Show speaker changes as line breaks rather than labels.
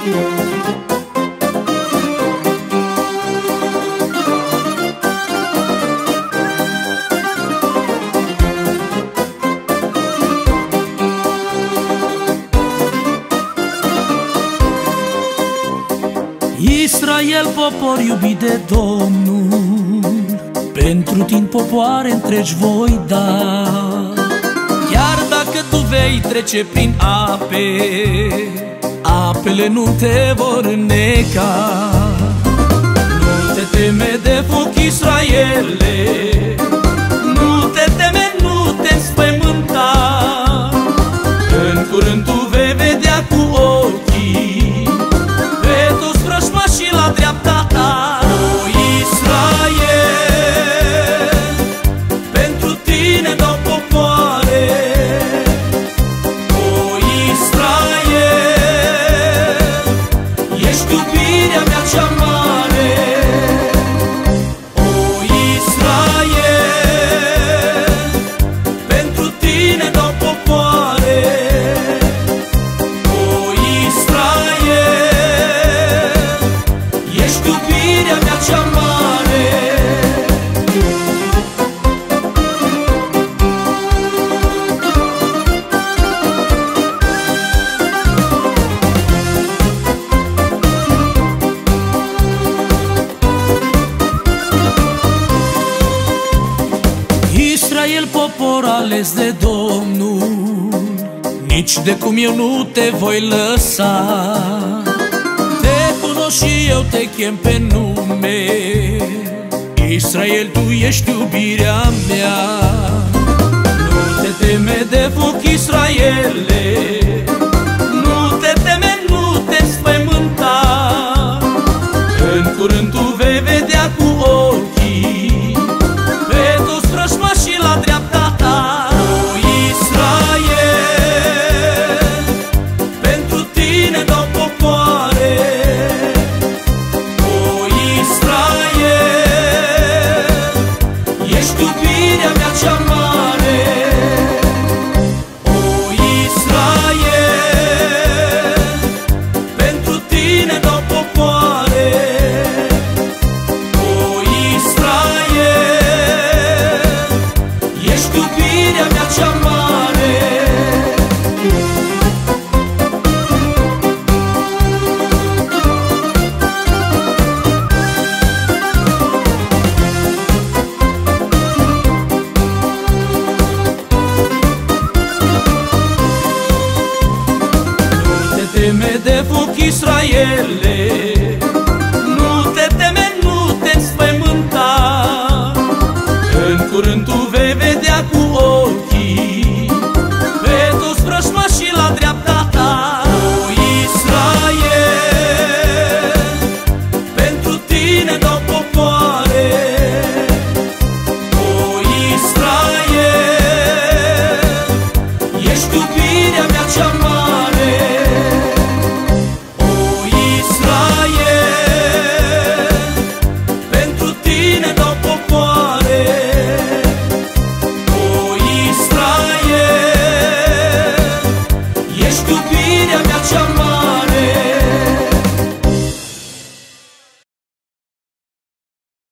Israel, popor iubit de Domnul, pentru tine popoare întregi voi da. Chiar dacă tu vei trece prin ape, apele nu te vor înneca. Nu te teme de foc, Israele, nu te teme, nu te înspăimânta. În curând tu vei vedea cu ochii pe toți vrăjmașii la dreapta ta. O, Israel, pentru tine dau popoare. O, Israel, ești iubirea mea cea mare. O, Israel, pentru tine dau popoare. O, Israel, ești iubirea mea cea mare. Israel, popor ales de Domnul, nici de cum eu nu te voi lăsa. Te cunosc și eu te chem pe nume, Israel, tu ești iubirea mea. Nu te teme de foc, Israele, nu te teme, nu te înspăimânta. În curând tu vei vedea cu ochii pe toți vrăjmașii la dreapta ta. O, Israel, pentru tine dau popoare. O, Israel, ești iubirea mea cea mare. O, Israel, pentru tine dau popoare. O, Israel, ești iubirea mea cea mare. Nu te teme de foc, Israele,